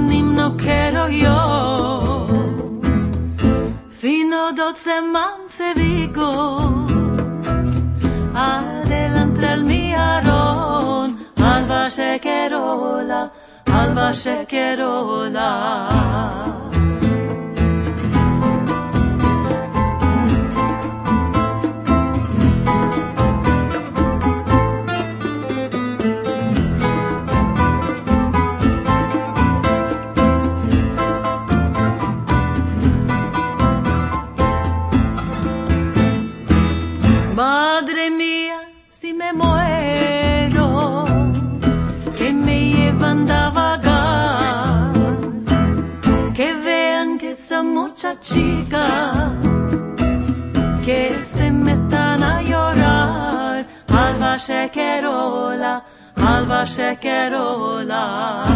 nim no quiero yo. Sino 12 mansevigos, adelante al miarón, alba shekerola, alba shekerola. Madre mía, si me muero, que me llevan a vagar, que vean que esa muchachica, que se metan a llorar, alba shekerola, alba shekerola.